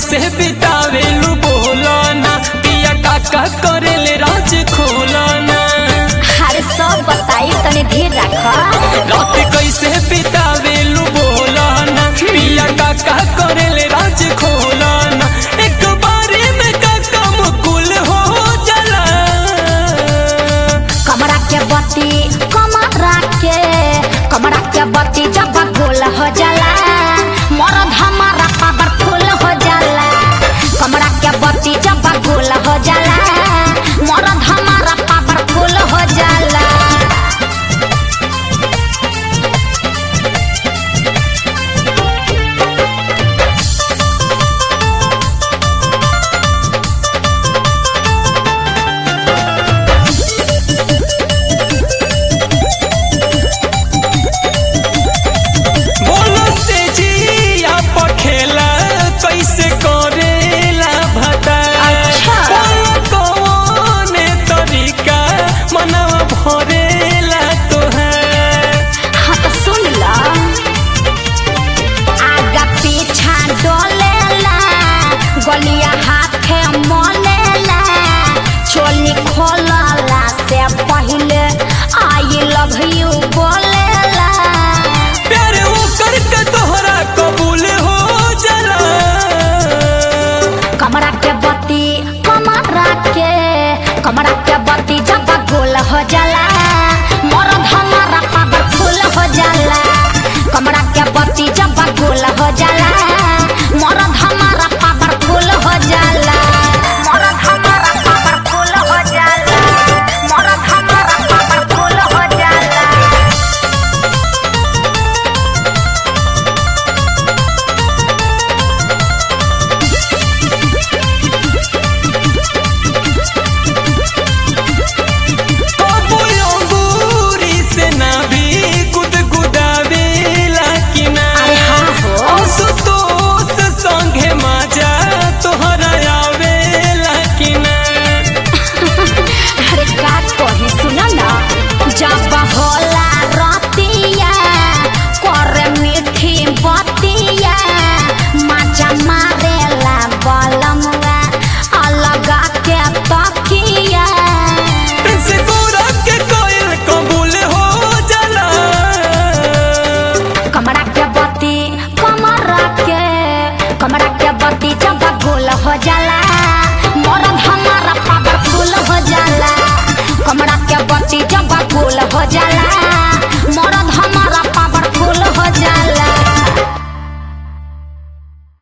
कैसे बितावेलू बोलाना पिया काका करेले राज खोलाना। अरे सब बताई तने धीर रख। रात कैसे बितावेलू बोलाना पिया काका करेले राज खोलाना। एक बारी में काका मुकुल हो जाला। कमरा के बत्ती जब गोल हो जाला मरद हमारा पावरफुल हो जाला। कमरा के बत्ती जब गोल हो जाला मरद हमारा पावरफुल हो जाला। कैसे करेला भता कौन तरीका मनवा भरेला तोहार। हाँ तो सुन ला आगा पीछा डोलेला गलिया हाथे मलेला चोली खोलला से पहले आई लव यू बोलेला। प्यार वो करके तोहरा कबूल हो जाला। कमरा के बत्ती जब गोल हो जाला मरद हमारा पावरफुल हो जाला। कमरा के बत्ती जब गोल हो जाला मरद हमारा पावरफुल हो जाला। मरद हमारा पावरफुल हो जाला। मरद हमारा पावरफुल हो जाला। जब होला रतिया करे मीठी बतिया मजा मारेला बलमवा अलग के तकिया। से गोरा के कोयल कबूल हो जाला। कमरा के बत्ती जब गोल हो जाला